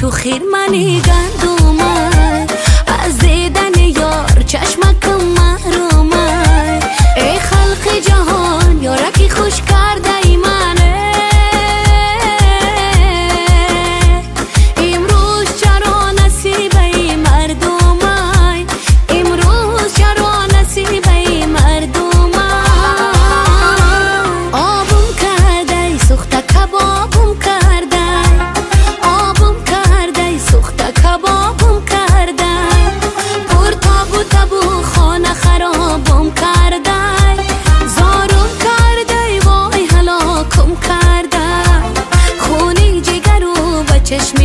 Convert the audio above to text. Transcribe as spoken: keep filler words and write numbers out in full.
تو خیر منی گندومای از دیدن یار چشمکم محرومای ای خلق جهان یارکی خوش کرده ای منه امروز چرا نصیب ای مردمای امروز چرا نصیب ای مردمای آبم کرده سوخته کبابم کرده آبم کرده سوخته کبابم کرده پر تابو تابو خانه خرابم کرده زارم کرده وای هلاکم کرده خونی جگر و به چشم